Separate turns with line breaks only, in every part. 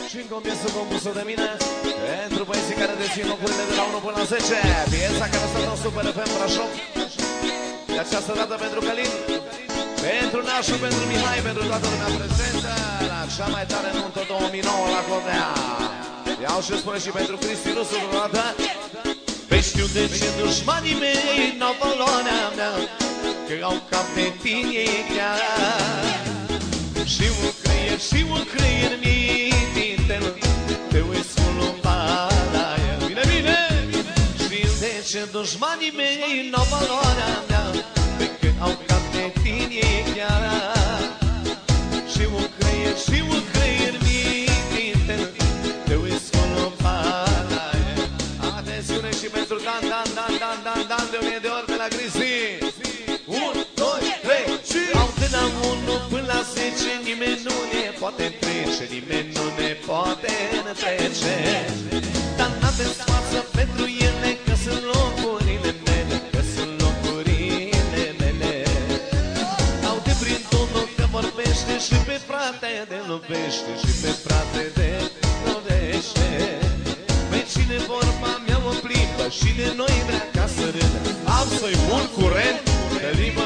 Și încă o piesă compusă de mine pentru băieții care dețin locurile de la 1 până la 10. Piesa care stă în Super FM Brașov. De această dată pentru Călin, pentru Nașu, pentru Mihai, pentru toată lumea prezentă la cea mai tare nuntă 2009 la Codea. Iau și spune și pentru Cristi Rusu vreodată. Păi știu de ce dușmanii mei n-au valoarea mea, că au cap de tine chiar. Și un creier mitintel, te uiți cu lumbara. Bine, bine! Știu de ce dușmanii mei n-au valoarea mea, că au cap de tine chiar. Și un creier mitintel, te uiți cu lumbara. Atențiune și pentru Dan de 1000 de ori de la Cristi. 1, 2, 3 și... Au de la 1 până la 10, nimeni nu ne poate trece, nimeni nu ne poate trece. Dar n-aveți față pentru ele, că sunt locurile mele, că sunt locurile mele. Au de prin unul că vorbește și pe frate de lovește, și pe frate de lovește. Pe cine vorba mea o plimbă și de noi vrea ca să râdă. Am să-i pun curent de limbă.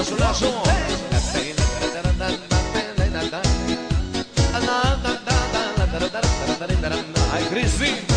nașul, nașul. Hai, Cristi!